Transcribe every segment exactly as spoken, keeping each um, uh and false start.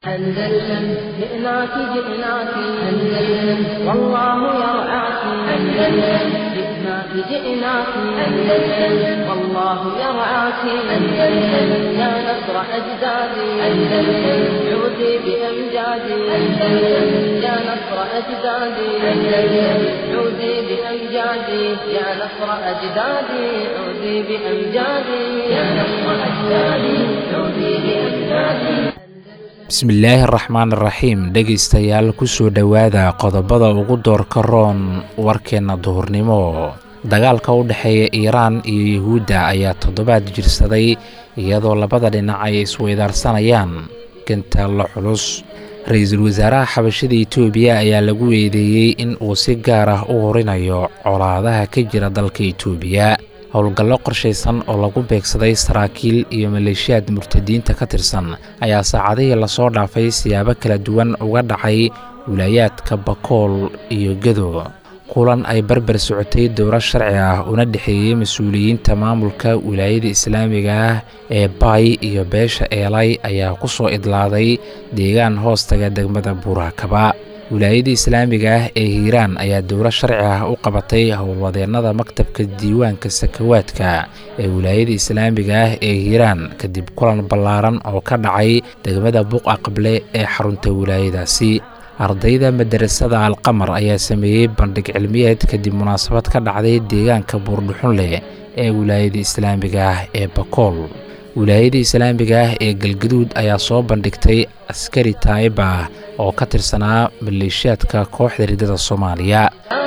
أندلسن جئناك جئناك أندلسن والله يرعاك أندلسن جئناك جئناك أندلسن والله يرعاك أندلسن يا نصر أجدادي أندلسن عودي بأمجادي أندلسن يا نصر أجدادي أندلسن عودي بأمجادي يا نصر أجدادي عودي بأمجادي يا نصر أجدادي عودي بأمجادي. bismillaahi araxmaan iraxiim dhegaystayaal kusoo dhowaada qodobada ugu doorka roon warkeenna duhurnimo. dagaalka u dhexeeya iiraan iyo yuhuudda ayaa toddobaad jirsaday iyadoo labada dhinac ay isweydaarsanayaan gantaallo culus. ra-iisul wasaaraha xabashada itoobiya ayaa lagu eedeeyey in uu si gaar ah u horinayo colaadaha ka jira dalka itoobiya. howlgallo qorshaysan oo lagu beegsaday saraakiil iyo maleeshiyaad murtadiinta ka tirsan ayaa saacadihii lasoo dhaafay siyaabo kala duwan uga dhacay wilaayaadka bakool iyo gedo. kulan ay barbar socotay dowro sharci ah una dhexeeyey mas-uuliyiinta maamulka wilaayada islaamiga ah ee baay iyo beesha eelay ayaa ku soo idlaaday deegaan hoostaga degmada buurakaba. wilaayada islaamiga ah ee hiiraan ayaa dowro sharci ah u qabatay howlwadeennada maktabka diiwaanka sakawaadka ee wilaayada islaamiga ah ee hiiraan kadib kulan ballaaran oo ka dhacay degmada buuqa qable ee xarunta wilaayadaasi. ardayda madarasada alqamar ayaa sameeyey bandhig cilmiyeed kadib munaasabad ka dhacday deegaanka buurdhuxun leh ee wilaayada islaamiga ah ee bakool. wilaayada islaamiga ah ee galgaduud ayaa soo bandhigtay askari taa'iba ah oo ka tirsanaa maleeshiyaadka kooxda ridada soomaaliya.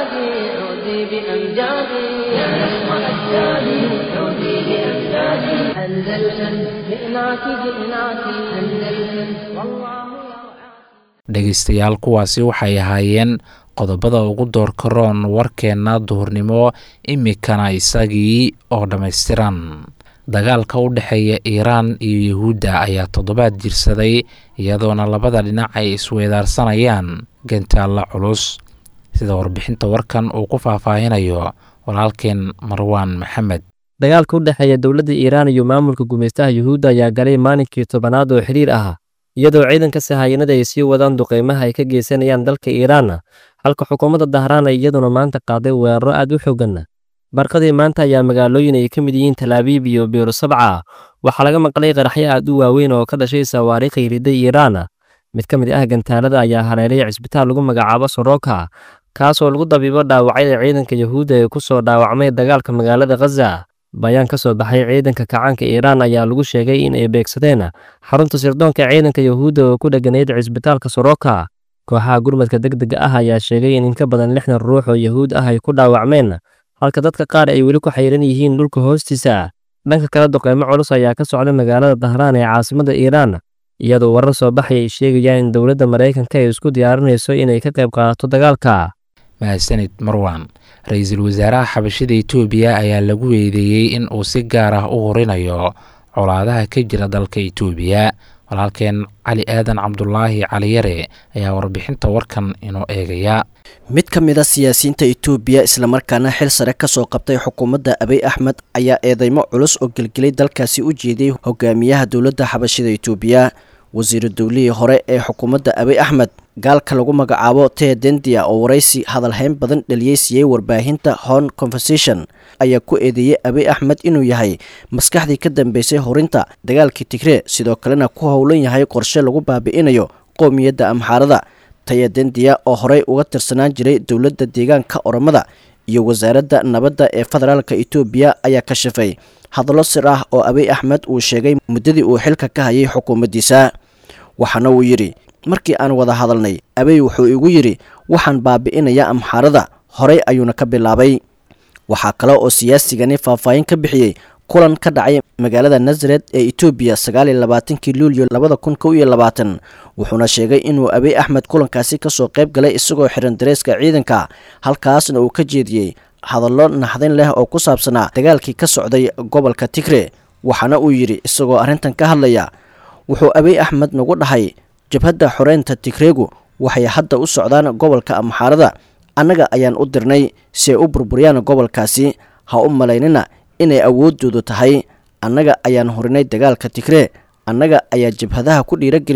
dhegaystayaal kuwaasi waxay ahaayeen qodobada ugu doorka roon warkeenna duhurnimo, imikana isagii oo dhammaystiran. dagaalka u dhexeeya iiraan iyo yuhuudda ayaa toddobaad jirsaday iyadoona labada dhinac ay isweydaarsanayaan gantaallo culus, sida warbixinta warkan uu ku faahfaahinayo walaalkeen marwaan maxamed. dagaalka u dhexeeya dowladda iiraan iyo maamulka gumaystaha yuhuudda ayaa galay maalinkii tobanaad oo xiriir ah, iyadoo ciidanka sahayanada ay sii wadaan duqeymaha ay ka geysanayaan dalka iiraan, halka xukuumadda dahraan ay iyaduna maanta qaaday weeraro aad u xoogan. barqadii maanta ayaa magaalooyin ay ka mid yihiin talaabiib iyo biirusabca waxaa laga maqlay qaraxyo aad u waaweyn oo ka dhashay sawaariikhay riday iiraan. mid ka mid ah gantaalada ayaa hareeray cisbitaal lagu magacaabo soroka, kaasoo lagu dabiibo dhaawacyada ciidanka yuhuudda ee ku soo dhaawacmay dagaalka magaalada khaza. bayaan ka soo baxay ciidanka kacaanka iiraan ayaa lagu sheegay in ay beegsadeen xarunta sirdoonka ciidanka yuhuudda oo ku dheganayd cisbitaalka soroka. kooxaha gurmadka degdega ah ayaa sheegay in in ka badan lixdan ruux oo yuhuud ah ay ku dhaawacmeen, halka dadka qaar ay weli ku xayran yihiin dhulka hoostiisa. dhanka kale duqeymo culus ayaa ka socda magaalada dahraan ee caasimadda iiraan, iyadoo warar soo baxay ay sheegayaan in dowladda maraykanka ay isku diyaarinayso inay ka qayb qaadato dagaalka. mahadsanid marwan. ra-iisul wasaaraha xabashada itoobiya ayaa lagu eedeeyey in uu si gaar ah u horinayo colaadaha ka jira dalka itoobiya. walaalkeen cali aadan cabdulaahi caliyare ayaa warbixinta warkan inoo eegaya. mid ka mid a siyaasiyiinta itoobiya islamarkaana xil sare ka soo qabtay xukuumadda abiy axmed ayaa eedeymo culus oo gelgelay dalkaasi u jeeday hogaamiyaha dowladda xabashada itoobiya. wasiiru dowlihii hore ee xukuumadda abiy axmed gaalka lagu magacaabo tee dendia oo waraysi hadalhayn badan dhaliyey siiyey warbaahinta hon conversation ayaa ku eedeeyey abiy axmed inuu yahay maskaxdii ka dambeysay horinta dagaalkii tigree, sidoo kalena ku howlan yahay qorshe lagu baabi'inayo qoomiyadda amxaarada. taya dendia oo horey uga tirsanaan jiray dowladda deegaanka oromada iyo wasaaradda nabadda ee federaalka itoobiya ayaa ka shafay hadallo sir ah oo abiy axmed uu sheegay muddadii uu xilka ka hayay xukuumaddiisa. waxaana uu yidhi, markii aan wada hadalnay abiy wuxuu igu yidhi waxaan baabi'inayaa amxaarada, horey ayuuna ka bilaabay. waxaa kale oo siyaasigani faahfaahin ka bixiyey kulan ka dhacay magaalada nasaret ee itoobiya sagaal iyo labaatankii luulyo labada kun kow iyo labaatan, wuxuuna sheegay inuu abiy axmed kulankaasi kasoo qayb galay isagoo xiran dareeska ciidanka, halkaasna uu ka jeediyey hadallo naxdin leh oo ku saabsanaa dagaalkii ka socday gobolka tigree. waxaana uu yidhi isagoo arrintan ka hadlaya, wuxuu abiy axmed nagu dhahay jabhadda xoreynta tigreegu waxay hadda u socdaan gobolka amxaarada, annaga ayaan u dirnay si ay u burburiyaan gobolkaasi, ha u malaynina inay awooddoodu tahay, annaga ayaan horinay dagaalka tigree, annaga ayaa jabhadaha ku dhiiragelinay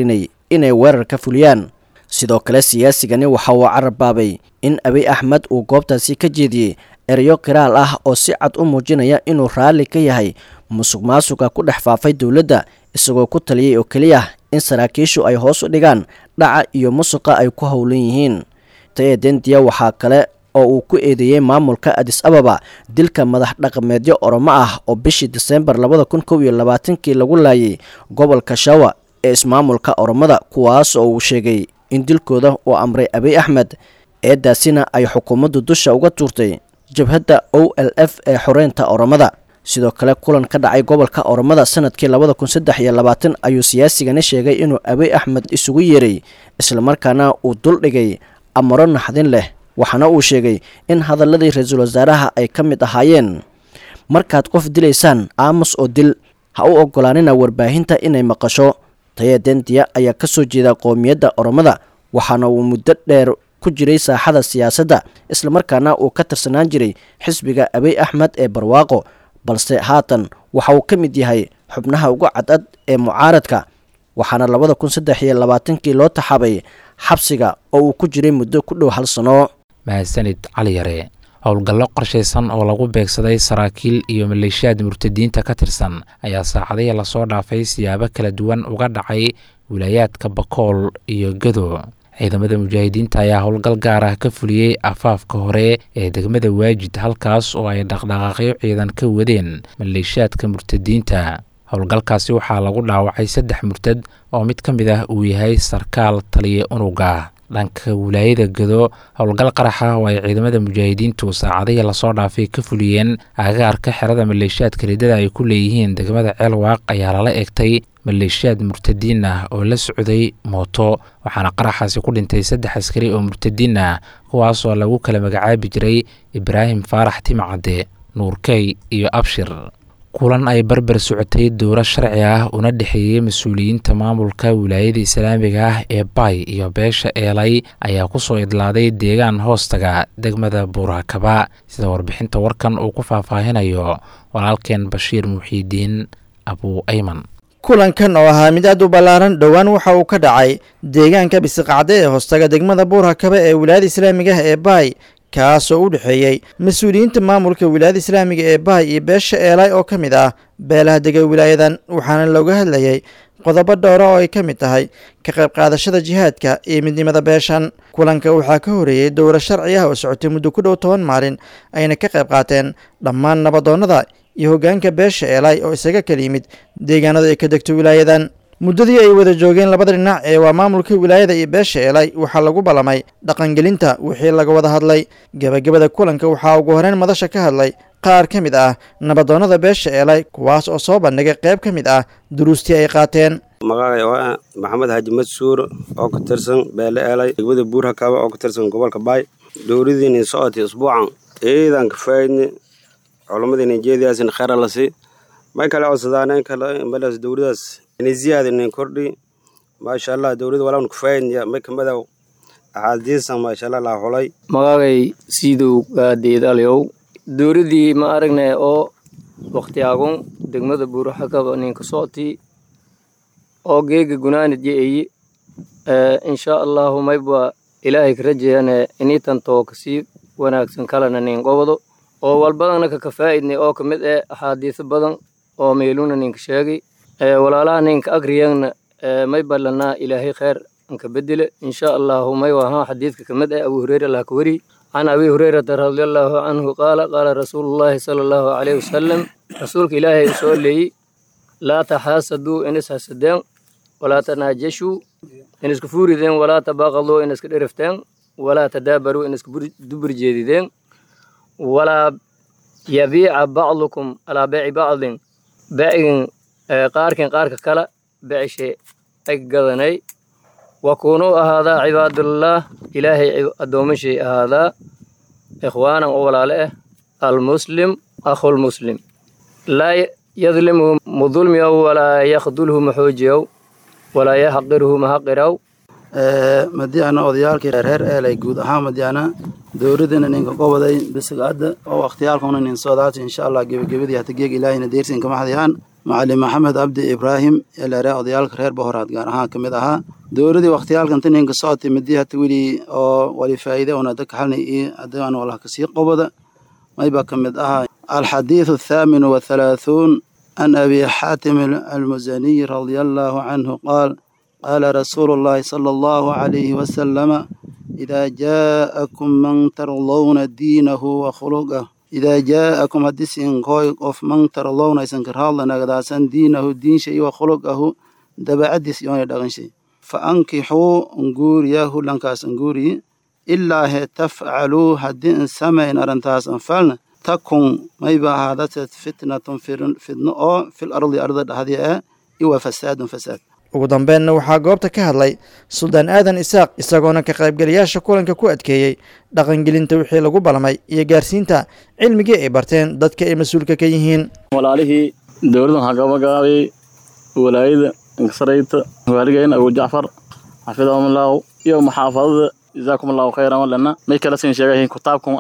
inay weerar ka fuliyaan. sidoo kale siyaasigani waxa uu carabaabay in Abiy Ahmed uu goobtaasi ka jeediyey erayo qiraal ah oo si cad u muujinaya inuu raalli ka yahay musuqmaasuqa ku dhex faafay dowladda, isagoo ku taliyay oo keliya in saraakiishu ay hoos u dhigaan dhaca iyo musuqa ay ku howlan yihiin. Taye Dendia waxaa kale oo uu ku eedeeyay maamulka Addis Ababa dilka madax dhaqameedyo Oromo ah oo bishii December labada kun kow iyo labaatan-kii lagu laayay gobolka Shawa ee ismaamulka Oromada, kuwaas oo uu sheegay in dilkooda uu amray Abiy Ahmed, eedaasina ay xukuumaddu dusha uga tuurtay jabhadda O L F ee xoreynta Oromada. sidoo kale kulan ka dhacay gobolka Oromada sanadkii labada kun saddex iyo labaatan ayuu siyaasigani sheegay inuu Abiy Ahmed isugu yeeray isla markaana uu dul dhigay amaro naxdin leh, waxaana uu sheegay in hadaladii ra'iisul wasaaraha ay ka mid ahaayeen markaad qof dilaysaan aamus oo dil, ha u ogolaanina warbaahinta inay maqasho. Taye Dendia ayaa ka soo jeeda qoomiyadda Oromada, waxaana uu muddo dheer ku jiray saaxada siyaasadda isla markaana uu ka tirsanaan jiray xisbiga Abiy Ahmed ee barwaaqo, balse haatan waxa uu ka mid yahay xubnaha ugu cadcad ee mucaaradka, waxaana labada kun saddex iyo labaatan-kii loo taxabay xabsiga oo uu ku jiray muddo ku dhow hal sano. mahadsanid cali yare. howlgallo qorshaysan oo lagu beegsaday saraakiil iyo maleeshiyaad murtadiinta ka tirsan ayaa saacadihii lasoo dhaafay siyaabo kala duwan uga dhacay wilaayaadka Bakool iyo Gado. ciidamada mujaahidiinta ayaa howlgal gaar ah ka fuliyey afaafka hore ee degmada Waajid, halkaas oo ay dhaqdhaqaaqyo ciidan ka wadeen maleeshiyaadka murtadiinta. howlgalkaasi waxaa lagu dhaawacay saddex murtad oo mid ka mid ah uu yahay sarkaal taliye unuga. dhanka wilaayada Gado, howlgal qarax ah oo ay ciidamada mujaahidiintu saacadihii lasoo dhaafay ka fuliyeen agaarka xerada maleeshiyaadka ridada ay ku leeyihiin degmada Ceelwaaq ayaa lala eegtay maleeshiyaad murtadiin ah oo la socday mooto, waxaana qaraxaasi ku dhintay saddex askari oo murtadiin ah, kuwaas oo lagu kala magacaabi jiray Ibraahim Faarax Timcade, Nuurkay iyo Abshir. kulan ay barbar socotay dowlad sharci ah una dhexeeyay mas'uuliyiinta maamulka wilaayada islaamiga ah ee Bay iyo beesha Eelay ayaa ku soo idlaaday deegaan hoostaga degmada Buurakaba, sida warbixinta warkan uu ku faahfaahinayo walaalkeen Bashiir Muxiidiin Abu Ayman. kulankan oo ahaa mid aad u ballaaran dhowaan waxa uu ka dhacay deegaanka Bisiqacde ee hoostaga degmada Buurakaba ee wilaayada islaamiga ah ee Bay, kaasoo u dhexeeyay mas'uuliyiinta maamulka wilaayada islaamiga ee Bay iyo beesha Eelay oo ka mid ah beelaha dega wilaayadan, waxaana looga hadlayay qodobo dhowr oo ay ka mid tahay ka qayb qaadashada jihaadka iyo midnimada beeshan. kulanka waxaa ka horeeyay dowlad sharci ah oo socotay muddo ku dhow toban maalin, ayna ka qayb qaateen dhammaan nabadoonnada iyo hoggaanka beesha Eelay oo isaga kala yimid deegaanada ay ka degto wilaayadan. muddadii ay wada joogeen labada dhinac ee waa maamulka wilaayada iyo beesha Eelay waxaa lagu ballamay dhaqangelinta wixii laga wada hadlay. gabagabada kulanka waxaa ugu horeyn madasha ka hadlay qaar ka mid ah nabadoonnada beesha Eelay, kuwaas oo soo bandhigay qayb ka mid ah duruustii ay qaateen. magacay waa Maxamed Haji Madsuur oo ka tirsan beele Eelay degmada Buurakaba oo ka tirsan gobolka Bay. dowladiina socotay usbuucan eedan ka faydni culumadina jeediyaasin khayr la si may kala codsadaan kala malas dowladaas inay ziyaadin kordhi ma sha Allah dowladda walaal ku faydniya may kamada ahadiisan ma sha Allah la xulay. magacay sidoo gaadiidalayow dowladii ma aragnay oo waqtiyaagun degmada Buurakaba ninka socoti oo geega gunaanid yeeyay ee insha Allah mayba ilaahay ka rajeeyana inay tanto kasi wanaagsan kalena nin qowdo oo walbadana ka kafaa'idnay oo kamid ah ahadiis badan oo meeluna ninka sheegay ee walaalaha ninka agriyana may balana ilaahay khayr anka bedele insha Allah may waa xadiiska kamid ah Abu Hurayra la ka wari عن أبي هريرة رضي الله عنه قال قال رسول الله صلى الله عليه وسلم رسولك إلهي يقول لي لا تحاسدوا إن حسدين ولا تناجشوا إن كفوردين ولا تباغضوا إن كدرفتين ولا تدابروا إن دبر جديدين ولا يبيع بعضكم على بيع بعض بيع قارك قارك كلا بيع شيء أجدني وكونوا هذا عباد الله إلهي أدوم شيء هذا إخوانا وولاله المسلم أخو المسلم لا يظلمه مظلم ولا يخذله محوجه ولا يحقره محقره madiana odayaalkii reer Eelay guud ahaan madiana dowladana ninka qobaday Bisiqacde oo waqtiyaalkuna nin soodaatay insha Allah gabagabadii hata geeg ilaahayna deersin kama hadiyaan macalin maxamed cabdi ibraahim eleere odayaalka reer bohoraad gaar ahaan ka mid ahaa dowladii waqtiyaalkan tininka socotay midii hata weli oo wali faa'iide una dadka xalnay iyo haddaan walaha kasii qobada mayba ka mid ahaa alxadiidu athaamin wathalaathuun can abi xaatim almusaniy radia allahu canhu qaal qaala rasuulu llahi sala allahu calayhi wasalama idaa jaa'akum man tardawna diinahu wa khuluqah idaa jaa'akum haddii siinkooy qof man tardawna aysan ka raadlanagdaasan diinahu diinsha iyo wa khuluqahu dabacadiis yoonay dhaqanshay fa ankixuu nguuriyahu dhankaas nguuriyi ilaa he tafcaluu haddii in samayn arrintaas anfalna takun mayba ahaadateed fitnatun fidno oo fil ardi arda dhaxdii ah iyo wa fasaadun fasaad ugu dambeynna waxaa goobta ka hadlay suldaan aadan isaaq isagoona ka qaybgalayaasha kulanka ku adkeeyey dhaqangelinta wixii lagu balmay iyo gaarsiinta cilmigii ay barteen dadka ay mas-uulka ka yihiin walaalihii dowladdan hagabagaabay walaayada inkasarayta waaligeyn abu jacfar xafidahumullahu iyo maxaafadada jazaakum allahu khayran walana may kala siin sheegayihiin kitaabkan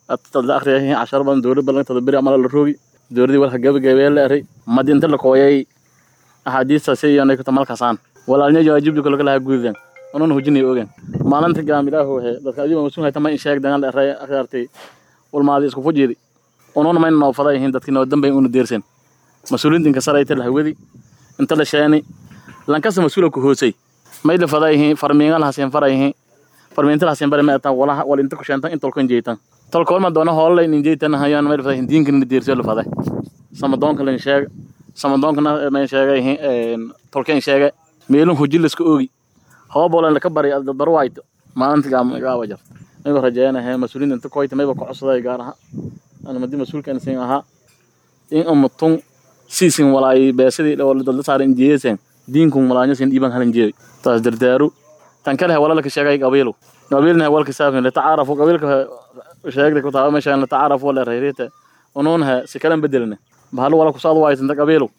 la akhriyayihiin cashar badan dowlad ballantada beri amala la roogi dowladii walka gabagabee la eray madinta la kooyay axaadiista siyanay ku tamalkasaan walaalnyo jawaajibdu kala kala guudan onan hujinay ogaan maalinta gaamilaahu waxe dadka adiga masuul hayta ma in sheeg dangal eray akhyaartay walmaadi isku fujiidi onan ma inoo fadayeen dadkii noo dambeey uu deersan mas'uuliyiinta ka sarayta la hawadi inta la sheeni lankasa mas'uulka ku hoosay may la fadayeen farmiinga la haseen farayeen farmiinta la haseen bare ma taa walaha wal inta ku sheenta inta ku jeeytan tolkool ma doona hoolay in jeeytan hayaan may la fadayeen diinka in deersan la faday samadoonka la sheeg samadonkana ma sheegay een tolkeen sheegay meelun hujiliska oogi hoobolan la ka bari dad barwaayto maalinta gaam gaawa jar ayuu rajaynahay mas'uuliyiinta inta kooyta mayba ku cusubay gaar ahaan ana madii mas'uulkan siin ahaa in ummatun siisin walaay beesadii wala dad saaran jeeysan diinku malaanya siin diiban halan jeey taas dardaaru tan kale wala ka sheegay qabiilo qabiilna walka saafin la taarafu qabiilka sheegay ku taaba meeshan la taarafu wala reerita onoonha si kalan bedelna bahal wala ku saado waaysan qabiilo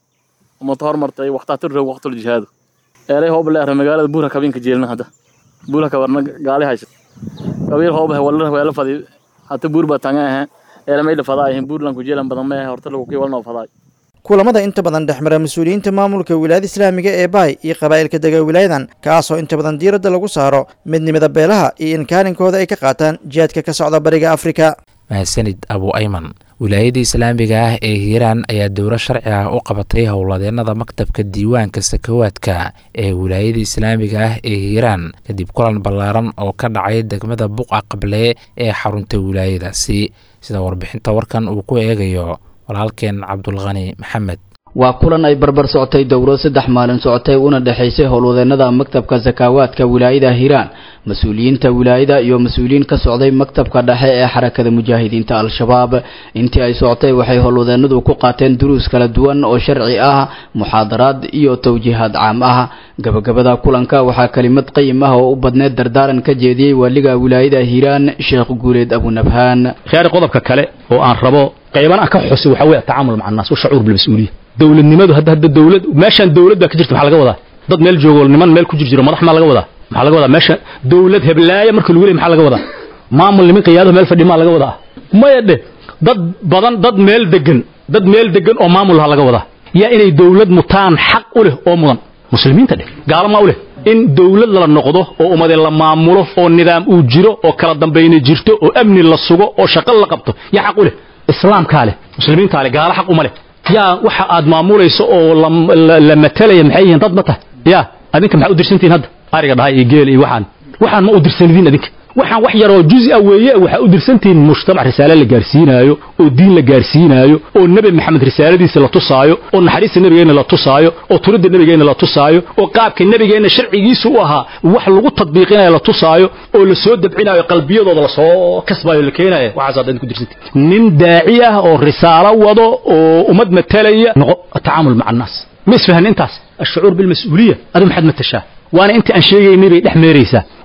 uma toor martay waqta tir waqtul jihaad eelay hoob la aray magaalada buura kabinka jeelna hada buura ka warna gaali haysa qabiil hoob wala wala fadi hata buur ba tanga ah eelay may la fadaayin buurlan ku jeelan badan ma horta lagu kii walna faday kulamada inta badan dhexmara mas'uuliyiinta maamulka wilaayada islaamiga ee Baay iyo qabaa'ilka dega wilaayadan kaasoo inta badan diiradda lagu saaro midnimada beelaha iyo in kaalinkooda ay ka qaataan jihaadka ka socda bariga Afrika. mahadsanid abu ayman wilaayada islaamiga ah ee hiiraan ayaa dowro sharci ah u qabatay howladeennada maktabka diiwaanka sakawaadka ee wilaayada islaamiga ah ee hiiraan kadib kulan ballaaran oo ka dhacay degmada buqa qable ee xarunta wilaayadaasi sida warbixinta warkan uu ku eegayo walaalkeen cabdulqani maxamed waa kulan ay barbar socotay dowro saddex maalin socotay una dhaxaysay howlwadeennada maktabka sakawaadka wilaayada hiiraan mas-uuliyiinta wilaayada iyo mas-uuliyiin ka socday maktabka dhexe ee xarakada mujaahidiinta al-shabaab intii ay socotay waxay howlwadeennadu ku qaateen duruus kala duwan oo sharci ah muxaadaraad iyo tawjiihaad caam ah gabagabada kulanka waxaa kelimad qayim ah oo u badneed dardaaran ka jeediyey waaliga wilaayada hiiraan sheekh guuleed abunabhaan khiyaari qodobka kale oo aan rabo qaybana ka xusi waxa weeye tacaamul maca naas shucuur bil mas'uuliyah dawladnimadu hadda hadda dawlad meeshan dawlad baa ka jirta waxa laga wadaa dad meel joogo niman meel ku jiro madax ma laga wadaa waxa laga wadaa meesha dawlad heblaaya markii lagu leeyahay maxaa laga wadaa maamul niman qiyaado meel fadhi ma laga wadaa maya dhe dad badan dad meel degan dad meel degan oo maamul laga wadaa yaa inay dawlad mutaan xaq u leh oo mudan muslimiinta dhe gaalama u leh in dawlad la noqdo oo umada la maamulo oo nidaam uu jiro oo kala dambeeyna jirto oo amni la sugo oo shaqo la qabto yaa xaq u leh islaamka leh muslimiinta leh gaala xaq uma leh yaa waxa aad maamulayso oo la matalaya maxay yihiin dad mata yaa adinka maxaa u dirsantiin hadda ariga dhahay iyo geel iyo waxaan waxaan ma u dirsanidin adinka waxaan wax yar oo juz'i weeye waxa u dirsantiin mujtamac risaale la gaarsiinayo oo diin la gaarsiinayo oo nabi maxamed risaaladiisa la tusaayo oo naxariista nabigeena la tusaayo oo turida nabigeena la tusaayo oo qaabka nabigeena sharcigiisu u ahaa wax lagu tadbiiqinayo la tusaayo oo la soo dabcinayo qalbiyadooda la soo kasbayo la keenayo waxa aad ku dirsantiin nin daaci ah oo risaalo wado oo umad matalaya noqo tacaamul maca naas misfahan intaas الشعور بالمسؤولية هذا محد متشاه وانا انت ان شيء نبي دحميريسا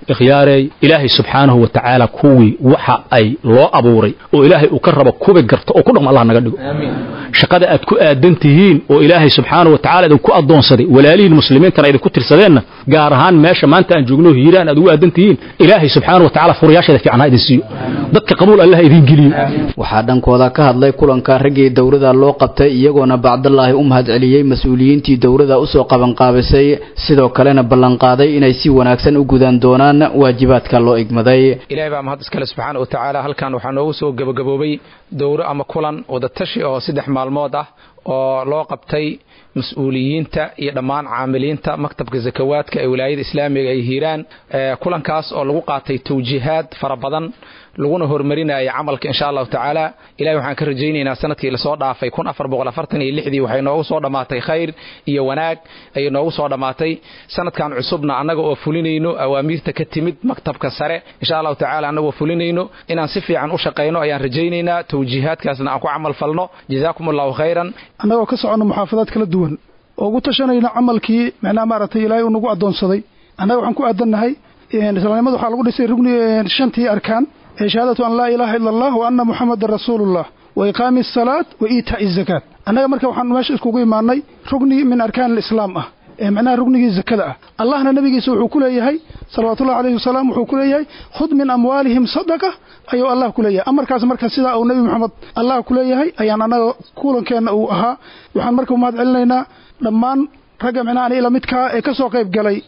ikhyaarey ilaahay subxaanahu wa tacaala kuwii waxa ay loo abuuray oo ilaahay uu ka rabo kubi garto oo ku dhaqmo allah naga dhigo shaqada aad ku aadan tihiin oo ilaahay subxaanahu wa tacaala idinku addoonsaday walaalihiin muslimiintana idinku tirsadeenna gaar ahaan meesha maanta aan joogno hiiraan aad ugu aadan tihiin ilaahay subxaanahu wa tacaala furayaasheeda fiican ha idin siiyo dadka qabuul allah idin geliyo waxaa dhankooda ka hadlay kulanka raggii dowladda loo qabtay iyagoona bacdallaahi u mahadceliyey mas-uuliyiintii dowladda usoo qabanqaabisay sidoo kalena ballanqaaday inay si wanaagsan u gudaan doonaan waajibaadka loo igmaday ilaahay baa mahad iskale subxaana wa tacaala halkan waxaa noogu soo gabagaboobay dowro ama kulan wadatashi oo saddex maalmood ah oo loo qabtay mas-uuliyiinta iyo dhammaan caamiliinta maktabka zakawaadka ee wilaayada islaamiga ay hiiraan kulankaas oo lagu qaatay tawjiihaad fara badan laguna horumarinaya camalka insha allahu tacaala ilahay waxaan ka rajaynaynaa sanadkii lasoo dhaafay kun afar boqol afartan iyo lixdii waxay noogu soo dhammaatay khayr iyo wanaag ayay noogu soo dhammaatay sanadkan cusubna annaga oo fulinayno awaamiirta ka timid maktabka sare insha allahu tacaala annaga oo fulinayno inaan si fiican u shaqayno ayaan rajaynaynaa tawjiihaadkaasna aan ku camal falno jazaakum allahu khayran annagoo ka socono muxaafadaad kala duwan oo ugu tashanayna camalkii macnaha maaragtay ilaahay uu nagu addoonsaday annaga waxaan ku aadannahay islaamnimada waxaa lagu dhisay rugni shantii arkaan شهادة أن لا إله إلا الله وأن محمد رسول الله وإقام الصلاة وإيتاء الزكاة أنا مركب وحن ماشي اسكوغي ماني ركني من أركان الإسلام أه معناه ركني الزكاة أه الله نبي يسوع كله هي صلوات الله عليه وسلم وكله هي خذ من أموالهم صدقة أيوة الله كله هي أمر كاز مركز سيدا أو نبي محمد الله كله هي أيان أنا كلن كان أو أها وحن مركب ما علينا لما رجع معنا إلى متكا كسوق قيب جلي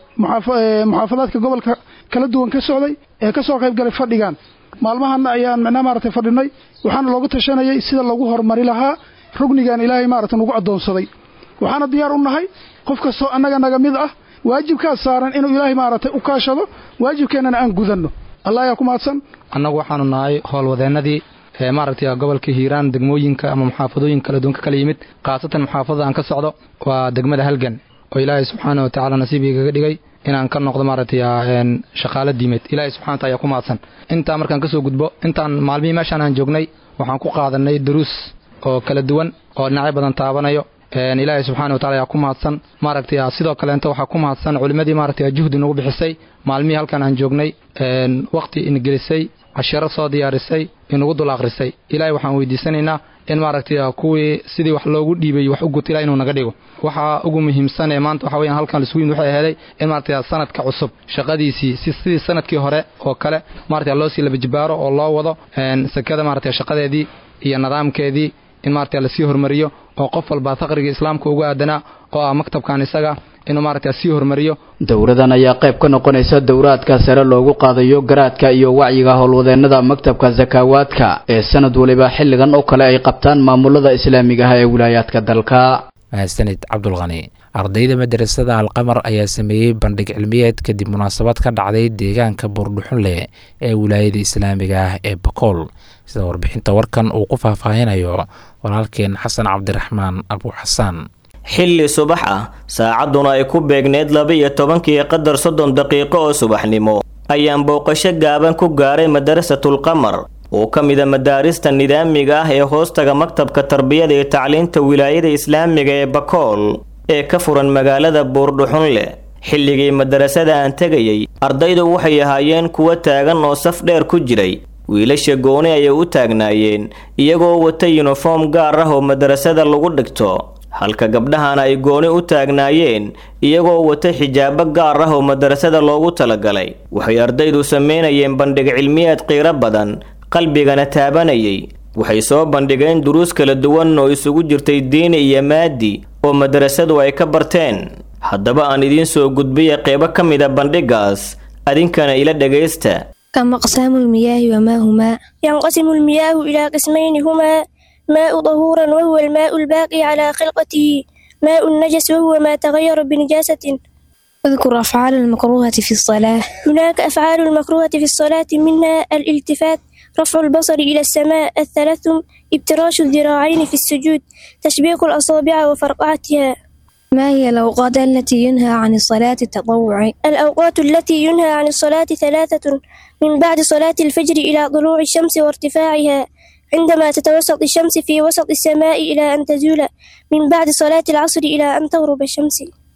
محافظات كقبل كلا دوان كسوقي كسوق قيب جلي فرديان maalmahana ayaan macna maartay fadhinay waxaana loogu tashanayay sida lagu horumari lahaa rugnigan ilaahay maartay nagu adoonsaday waxaana diyaar u nahay qof kasto annaga naga mid ah waajibka saaran inuu ilaahay maartay u kaashado waajibkeenana aan gudano allah ya ku maadsan annagu waxaanu nahay howlwadeenadii ee maartay gobolka Hiiraan degmooyinka ama muxaafadooyin kala duwan kala yimid qaasatan muxaafadada aan ka socdo waa degmada Halgan oo ilaahay subxaanahu wa ta'ala nasiibiga dhigay inaan ka noqdo maartay een shaqaale diimeed ilaahay subxaanahu wa ta'ala ku maadsan inta markaan ka soo gudbo intaan maalmihii meeshaan aan joognay waxaan ku qaadanay duruus oo kala duwan oo dhinacyo badan taabanayo een ilaahay subxaanahu wa ta'ala ku maadsan maartay sidoo kale inta waxa ku maadsan culimadii maartay juhdi nagu bixisay maalmihii halkaan aan joognay een waqti in gelisay casharo soo diyaarisay inagu dul akhrisay ilaahay waxaan weydiisanaynaa in maartay kuwii sidii wax loogu dhiibay wax u gutila inuu naga dhigo waxa ugu muhiimsan ee maanta waxa weeyaan halkan isku yimid waxay ahayd in maartay sanadka cusub shaqadiisii si sidii sanadkii hore oo kale maartay loo sii laba jibaaro oo loo wado een sakada maartay shaqadeedii iyo nidaamkeedii in maartay la sii hormariyo oo qof walba faqriga islaamka ugu aadana oo ah maktabkan isaga inuu maartay sii hormariyo dowladan ayaa qayb ka noqonaysa dowraadka sare loogu qaadayo garaadka iyo wacyiga howlwadeenada maktabka zakawaadka ee sanad waliba xilligan oo kale ay qabtaan maamulada islaamiga ah ee wilaayaadka dalka mahadsanid cabdulqani ardayda madrasada alqamar ayaa sameeyey bandhig cilmiyeed kadib munaasabad ka dhacday deegaanka buurdhuxunle ee wilaayada islaamiga ah ee bakool sida warbixinta warkan uu ku faahfaahinayo walaalkeen xasan cabdiraxmaan abu xasaan xilli subax ah saacaduna ay ku beegneed laba iyo tobankii qadar soddon daqiiqo oo subaxnimo ayaan booqasho gaaban ku gaaray madrasatul qamar oo ka mid ah madaarista nidaamiga ah ee hoostaga maktabka tarbiyada iyo tacliinta wilaayada islaamiga ee bakool ee ka furan magaalada buurdhuxunle xilligii madrasada aan tegayay ardaydu waxay ahaayeen kuwa taagan oo saf dheer ku jiray wiilasha gooni ayay u taagnaayeen iyagoo wata uniform gaar ah oo madrasada lagu dhigto halka gabdhahana ay gooni u taagnaayeen iyagoo wata xijaabo gaar ah oo madrasada loogu talagalay waxay ardaydu sameynayeen bandhig cilmiyeed qiiro badan qalbigana taabanayay waxay soo bandhigeen duruus kala duwan oo isugu jirtay diini iyo maadi oo madrasadu ay ka barteen haddaba aan idiin soo gudbiya qeybo ka mid a bandhigaas adinkana ila dhagaysta كم أقسام المياه وما هما؟ ينقسم المياه إلى قسمين هما ماء طهورا وهو الماء الباقي على خلقته ماء النجس وهو ما تغير بنجاسة. اذكر أفعال المكروهة في الصلاة. هناك أفعال المكروهة في الصلاة منها الالتفات، رفع البصر إلى السماء، التلثم، ابتراش الذراعين في السجود، تشبيك الأصابع وفرقعتها. ما هي الأوقات التي ينهى عن الصلاة التطوع؟ الأوقات التي ينهى عن الصلاة ثلاثة: من بعد صلاة الفجر إلى طلوع الشمس وارتفاعها، عندما تتوسط الشمس في وسط السماء إلى أن تزول، من بعد صلاة العصر إلى أن تغرب الشمس.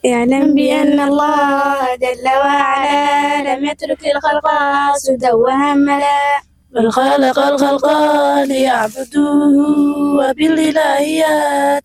اعلم بأن الله جل وعلا لم يترك الخلق سدى وهملا بل خلق الخلق ليعبدوه وبالإلهيات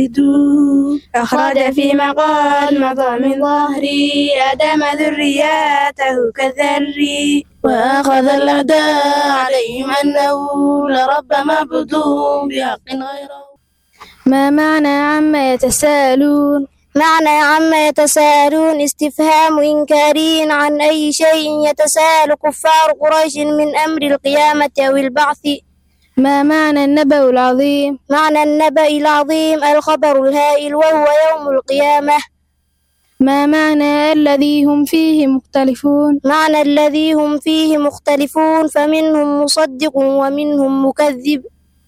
يفردوه أخرج في مقال مضى من ظهري آدم ذرياته كالذري وأخذ الأعداء عليهم أنه لرب معبودون بحق غيره. ما معنى عما يتساءلون؟ معنى عما يتساءلون استفهام إنكاري عن أي شيء يتساءل كفار قريش من أمر القيامة أو البعث. ما معنى النبأ العظيم؟ معنى النبأ العظيم الخبر الهائل وهو يوم القيامة. ما معنى الذي هم فيه مختلفون؟ معنى الذي هم فيه مختلفون فمنهم مصدق ومنهم مكذب.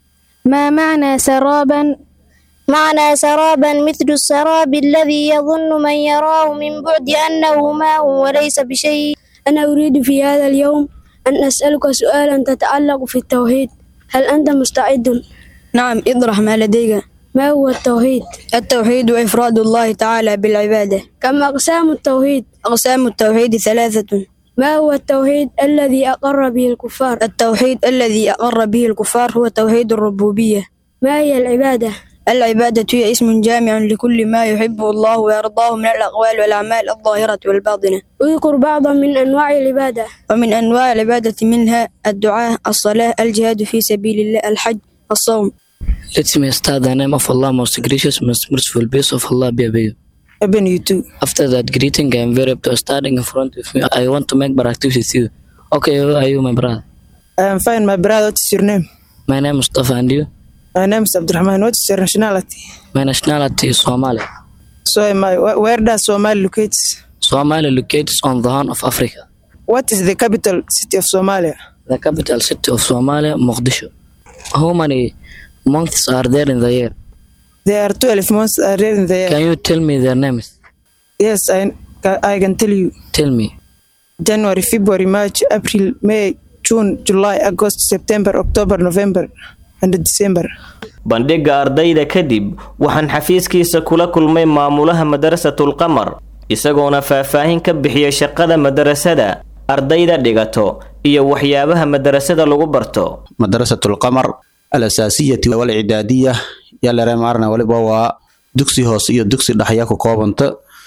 ما معنى سرابا؟ معنى سرابا مثل السراب الذي يظن من يراه من بعد أنه ماء وليس بشيء. أنا أريد في هذا اليوم أن أسألك سؤالا تتعلق في التوحيد، هل أنت مستعد؟ نعم، اطرح ما لديك. ما هو التوحيد؟ التوحيد إفراد الله تعالى بالعبادة. كم أقسام التوحيد؟ أقسام التوحيد ثلاثة. ما هو التوحيد الذي أقر به الكفار؟ التوحيد الذي أقر به الكفار هو توحيد الربوبية. ما هي العبادة؟ العبادة هي اسم جامع لكل ما يحبه الله ويرضاه من الأقوال والأعمال الظاهرة والباطنة. اذكر بعضا من أنواع العبادة. ومن أنواع العبادة منها الدعاء، الصلاة، الجهاد في سبيل الله، الحج، الصوم. Let me start the name of Allah, most gracious, most merciful, peace of Allah be upon you. Upon you too. After that greeting, I am very happy to standing in front of me. I want to make barakatuh with you. Okay, who are you, my brother? I am fine, my brother. What is your name? My name is Mustafa, and you? My name is Abdurrahman. What is your nationality? My nationality is Somali. So am I. Where does Somalia locate? Somalia locates on the Horn of Africa. What is the capital city of Somalia? The capital city of Somalia, Mogadishu. How many months are there in the year? There are twelve months are there in the year. Can you tell me their names? Yes, I, I can tell you. Tell me. January, February, March, April, May, June, July, August, September, October, November and December. bandhiga ardayda kadib waxaan xafiiskiisa kula kulmay maamulaha madrasatul qamar isagoona faahfaahin ka bixiyay shaqada madrasada ardayda dhigato iyo waxyaabaha madrasada lagu barto. madrasatul qamar al-asaasiyati wal idaadiyah yalla reemarna waliba waa dugsi hoose iyo dugsi dhaxya ku koobanta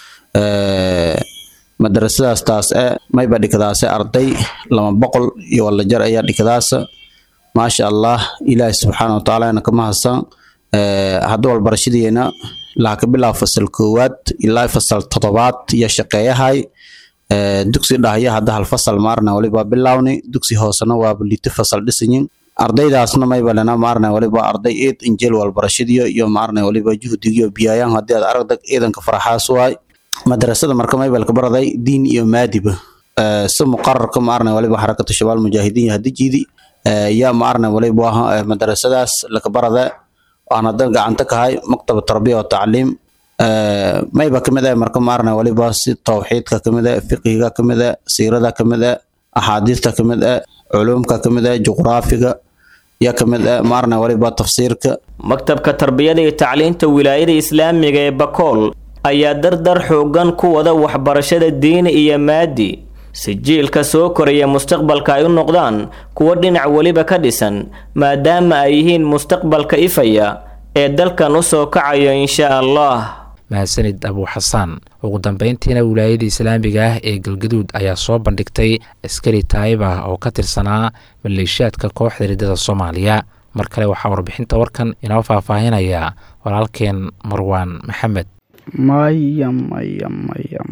ee madrasadaas taas ee may ba dhigadaas arday laba boqol iyo wala jar ayaa dhigadaas ما شاء الله إلهي سبحانه وتعالى أنا كما هسا هدول برشيدينا لكن بلا فصل كوات إلا فصل تطبات يا شقية هاي دكسي دهيا هذا الفصل مارنا وليبا بلاوني دكسي هوسنا وابلي تفصل دسنين أرضي داسنا ما يبلنا مارنا وليبا أرضي إيد إنجيل والبرشيديو يوم مارنا وليبا جهديو بيايان هدي أرضك إيدن كفرحا سواي مدرسة مركز ما يبلك برضي دين يوم مادبه سم مقرر كمارنا وليبا حركة الشباب المجاهدين هدي جيدي يا مارنا وليبا مدرسة لك برضه وأنا دل قعنتك هاي مكتب التربية والتعليم ما يبقى كمذا مركب مارنا وليبا توحيد كمذا فقه كمذا سيرة كمذا أحاديث كمذا علوم كمذا جغرافيا يا كمذا مارنا وليبا تفسير ك مكتب كتربية التعليم تولاية الإسلامية بقول أي دردر حوجان قوة وحبرشة الدين إيا مادي سجيل كسو كوريا مستقبل كايو نقدان كوردين عوليبا كدسان ما دام أيهين مستقبل كإفايا إدل كنسو كعيو إن شاء الله. mahadsanid abu xasaan ugu dambeyntiina wilaayada islaamiga ah ee galgaduud ayaa soo bandhigtay askari taayib ah oo ka tirsanaa maleeshiyaadka kooxda ridada Soomaaliya. mar kale waxaa warbixinta warkan inoo faahfaahinaya walaalkeen Marwaan Maxamed. maya maya maya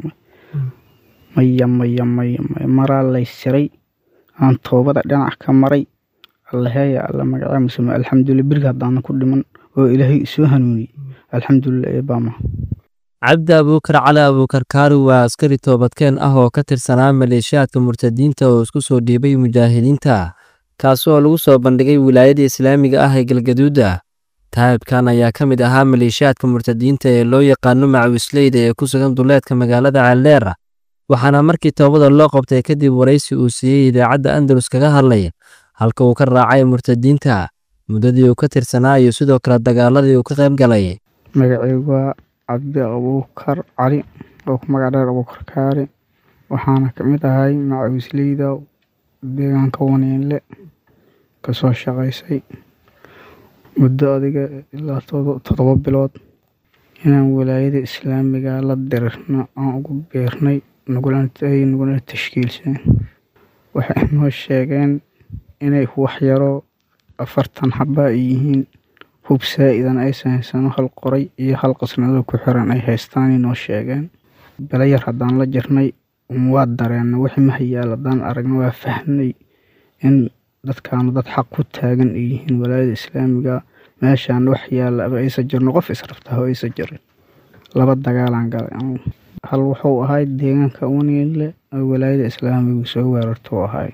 maya maya maya maraa la siray aan toobada dhinac ka maray allaheeya alla magaca muslim alxamdulillah birga hadaan ku dhiman oo ilaahay soo hanuuniyay alxamdulillah ee baama. cabdi abuukar cali abuukar kaari waa askari toobadkeen ah oo ka tirsanaa maleeshiyaadka murtadiinta oo isku soo dhiibay mujaahidiinta kaasoo lagu soo bandhigay wilaayada islaamiga ah ee galgaduuda. taayibkan ayaa ka mid ahaa maleeshiyaadka murtadiinta ee loo yaqaano macawisleyda ee ku sugan duleedka magaalada Calleera, waxaana markii toobada loo qabtay kadib waraysi uu siiyey idaacadda Andalus kaga hadlay halka uu ka raacay murtadiinta muddadii uu ka tirsanaa iyo sidoo kale dagaaladii uu ka qayb galay. magacaygu waa cabdi abuukar cali oo ku magac dheer abuukar kaari waxaana ka mid ahay macawisleyda deegaanka waniinle kasoo shaqaysay muddo adiga ilaa toddoba bilood inaan walaayada islaamiga la dirirno aan ugu beernay ay naguna tashkiilseen waxay noo sheegeen inay wax yaro afartan xaba ay yihiin hub saa-idan aysan haysano hal qoray iyo hal qasnado ku xiran ay haystaan inoo sheegeen bala yar haddaan la jirnay waa dareenna wixii ma hayaal haddaan aragna waa fahnay in dadkaanu dad xaq ku taagan ay yihiin walaayada islaamiga meeshaan wax yaalla aba aysan jirno qof israftaha oo aysan jirin laba dagaalaan galay hal wuxuu ahay deegaanka waniinle oo walaayada islaamigu soo weerartuu ahay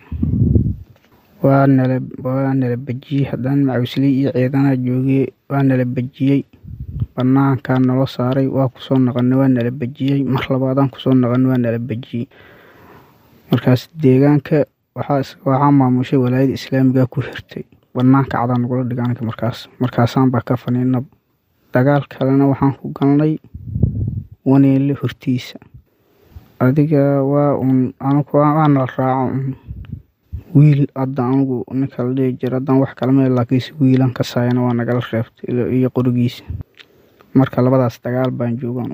waa nala waa nala bejiyey haddaan macawisley iyo ciidana joogiyey waa nala bejiyey banaankaa nala saaray waa kusoo noqonay waa nala bejiyey mar labaadaan kusoo noqonay waa nala bejiyey markaas deegaanka waxaa maamushay walaayada islaamiga ku hirtay banaanka cadaa nagula dhigaanka markaas markaasaan baa ka faniinab dagaal kalena waxaan ku galnay waniinle hortiisa adiga waa un anigu waana la raaco un wiil hadda anigu ninka la dhihi jira haddaan wax kala meel laakiinse wiilan ka saayana waa nagala reebtay iyo qorigiisa marka labadaas dagaal baan joogaan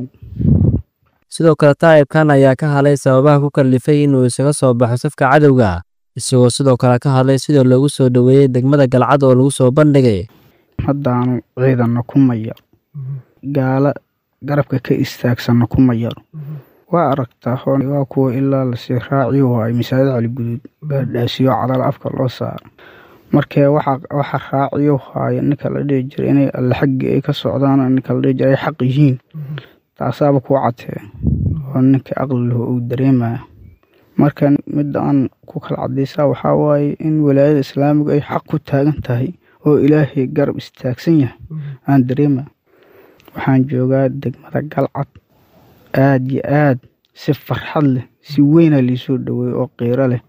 sidoo kale taa'ibkan ayaa ka hadlay sababaha ku kallifay inuu isaga soo baxo safka cadowga isagoo sidoo kale ka hadlay sidoo loogu soo dhoweeyey degmada galcad oo lagu soo bandhigay haddaanu ciidanna ku mayar gaala garabka ka istaagsanna ku mayar waa aragtaa waa kuwa ilaa lasii raaciyo waay masaajid cali guduud baadhaasiyo cadal afka loo saaro markee waxa raaciyo haaya ninka la dhihi jira inay alle xaggii ay ka socdaan ninka la dhihi jira ay xaq yihiin taasaaba ku cadtee oo ninka aqli lahu uu dareemaya marka midda aan ku kala cadaysaa waxaa waaye in walaayada islaamigu ay xaq ku taagan tahay oo ilaahay garab istaagsan yahay aan dareema waxaan joogaa degmada galcad aad iyo aad si farxad leh si weyna liisoo dhaweeyey oo qiiro leh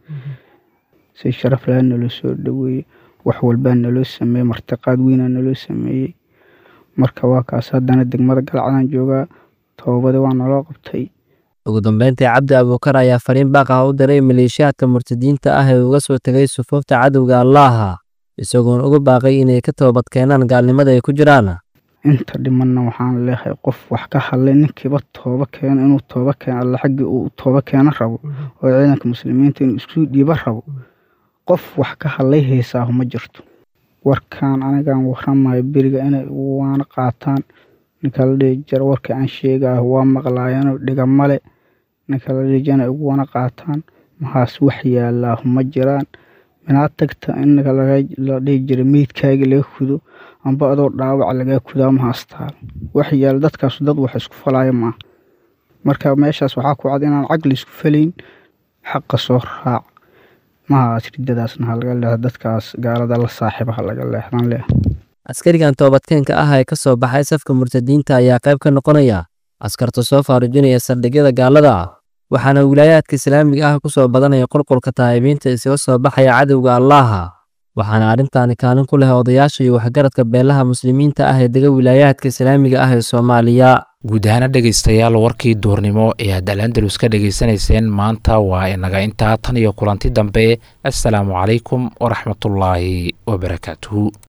si sharaf leh naloo soo dhaweeyey wax walbaa naloo sameeyey martiqaad weynaa naloo sameeyey marka waa kaas haddana degmada galcadaan joogaa toobada waa naloo qabtay ugu dambeyntii cabdi abuukar ayaa fariin baaq ah u diray maleeshiyaadka murtadiinta ah ee uga soo tegay sufuufta cadowga allaaha isagoona uga baaqay inay ka toobad keenaan gaalnimada ay ku jiraan inta dhimanna waxaan leeyahay qof wax ka hadlay ninkiiba tooba keeno inuu tooba keeno alla xaggii uu tooba keeno rabo oo ciidanka muslimiinta inuu isku dhiiba rabo qof wax ka hadlay heesaahu ma jirto warkaan anigaan waramayo beriga inay waana qaataan ninka la dhihi jira warka aan sheegaaho waa maqlaayano dhiga male ninka la dhihi jira inay ugu wana qaataan maxaas wax yaallaahu ma jiraan minaad tagta in ninka la dhihi jira meydkaaga laga kudo amba adoo dhaawac lagaa kudaa mahaastaan wax yaal dadkaas dad wax isku falaayo maaha marka meeshaas waxaa ku cad inaan caqli isku falayn xaqa soo raac mahaas riddadaasna ha laga leexdo dadkaas gaalada la saaxiiba ha laga leexdan leh askarigan toobadkeenka ah ee ka soo baxay safka murtadiinta ayaa qayb ka noqonaya askarta soo faarujinaya saldhigyada gaalada waxaana wilaayaadka islaamiga ah ku soo badanaya qulqulka taa'ibiinta isaga soo baxaya cadowga allaaha waxaana arrintaani kaalin ku leh odayaasha iyo waxgaradka beelaha muslimiinta ah ee dega wilaayaadka islaamiga ah ee Soomaaliya guud ahaan dhegaystayaal warkii duurnimo ee aad Al-Andalus ka dhageysanayseen maanta waa inaga intaa tan iyo kulanti dambe assalaamu calaykum waraxmatullaahi wabarakaatuh